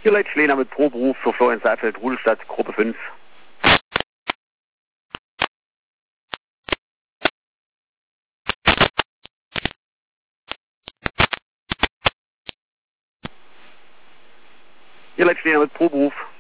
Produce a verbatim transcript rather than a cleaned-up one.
Hier Leute Schlehner mit Proberuf für Florian Seifeld, Rudelstadt, Gruppe fünf. Hier Leute Schlehner mit Proberuf.